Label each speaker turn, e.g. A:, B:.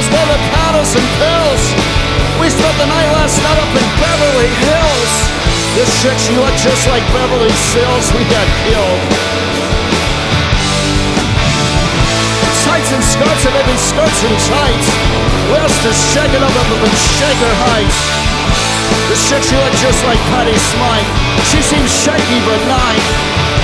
A: us both at powders and pills. We spent the night last night up in Beverly Hills. This chick, she looked just like Beverly Sills. We got killed. Tights and skirts and maybe skirts and tights. West is shaking up in Shaker Heights. This chick, she looked just like Patty Smythe. She seems shaky but nice.